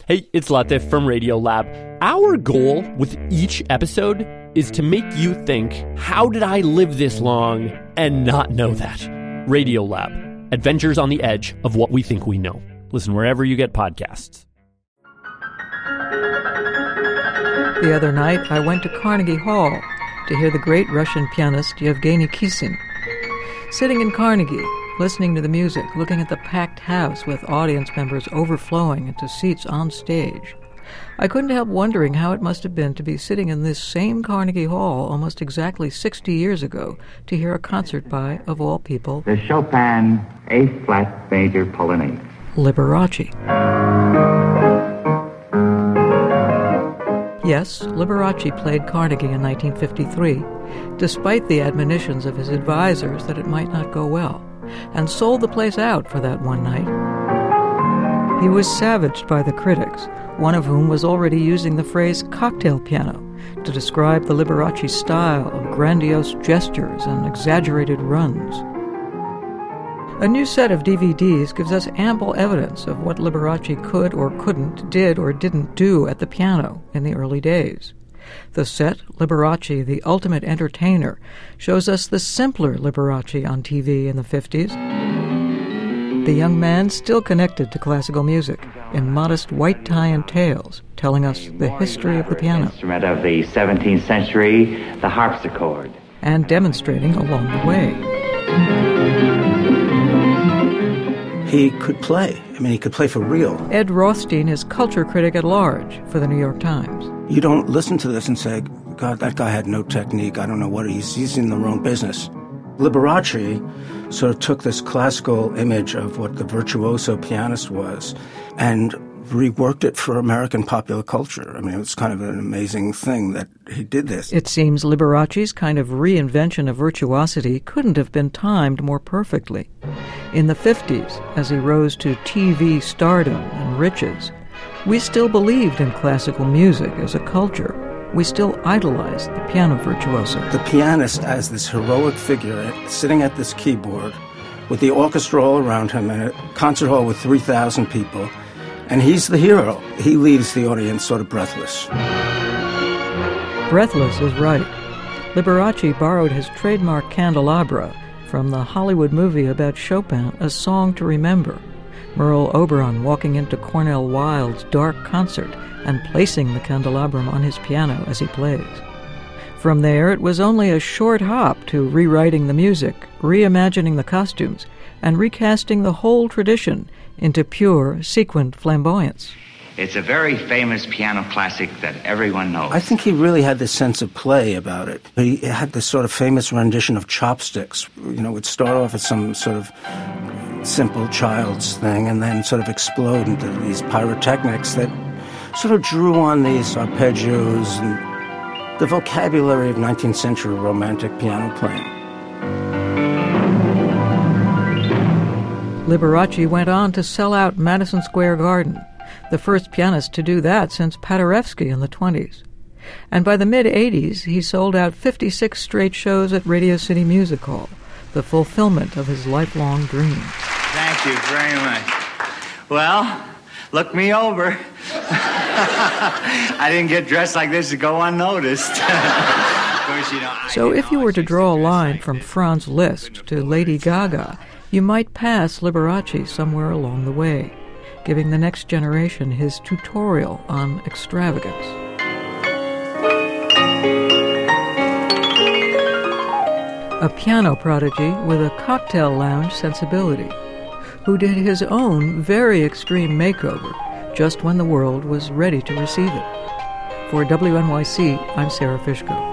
Hey, it's Latif from Radiolab. Our goal with each episode is to make you think, how did I live this long and not know that? Radiolab, adventures on the edge of what we think we know. Listen wherever you get podcasts. The other night, I went to Carnegie Hall to hear the great Russian pianist Yevgeny Kissin. Sitting in Carnegie, listening to the music, looking at the packed house with audience members overflowing into seats on stage, I couldn't help wondering how it must have been to be sitting in this same Carnegie Hall almost exactly 60 years ago to hear a concert by, of all people, the Chopin A-flat major Polonaise, Liberace. Yes, Liberace played Carnegie in 1953, despite the admonitions of his advisors that it might not go well, and sold the place out for that one night. He was savaged by the critics, one of whom was already using the phrase cocktail piano to describe the Liberace style of grandiose gestures and exaggerated runs. A new set of DVDs gives us ample evidence of what Liberace could or couldn't, did or didn't do at the piano in the early days. The set, Liberace, the Ultimate Entertainer, shows us the simpler Liberace on TV in the 50s. The young man still connected to classical music in modest white tie and tails, telling us the history of the piano. Instrument of the 17th century, the harpsichord. And demonstrating along the way. He could play. I mean, he could play for real. Ed Rothstein is culture critic at large for the New York Times. You don't listen to this and say, God, that guy had no technique. I don't know what he's in the wrong business. Liberace sort of took this classical image of what the virtuoso pianist was and reworked it for American popular culture. I mean, it was kind of an amazing thing that he did this. It seems Liberace's kind of reinvention of virtuosity couldn't have been timed more perfectly. In the 50s, as he rose to TV stardom and riches, we still believed in classical music as a culture. We still idolized the piano virtuoso. The pianist as this heroic figure sitting at this keyboard with the orchestra all around him in a concert hall with 3,000 people. And he's the hero. He leaves the audience sort of breathless. Breathless is right. Liberace borrowed his trademark candelabra from the Hollywood movie about Chopin, A Song to Remember. Merle Oberon walking into Cornel Wilde's dark concert and placing the candelabrum on his piano as he plays. From there, it was only a short hop to rewriting the music, reimagining the costumes, and recasting the whole tradition into pure, sequined flamboyance. It's a very famous piano classic that everyone knows. I think he really had this sense of play about it. He had this sort of famous rendition of Chopsticks. You know, would start off as some sort of simple child's thing and then sort of explode into these pyrotechnics that sort of drew on these arpeggios and the vocabulary of 19th century romantic piano playing. Liberace went on to sell out Madison Square Garden, the first pianist to do that since Paderewski in the 20s. And by the mid-'80s, he sold out 56 straight shows at Radio City Music Hall, the fulfillment of his lifelong dream. Thank you very much. Well, look me over. I didn't get dressed like this to go unnoticed. So if you were to draw a line from Franz Liszt to Lady Gaga, you might pass Liberace somewhere along the way, giving the next generation his tutorial on extravagance. A piano prodigy with a cocktail lounge sensibility, who did his own very extreme makeover just when the world was ready to receive it. For WNYC, I'm Sarah Fishko.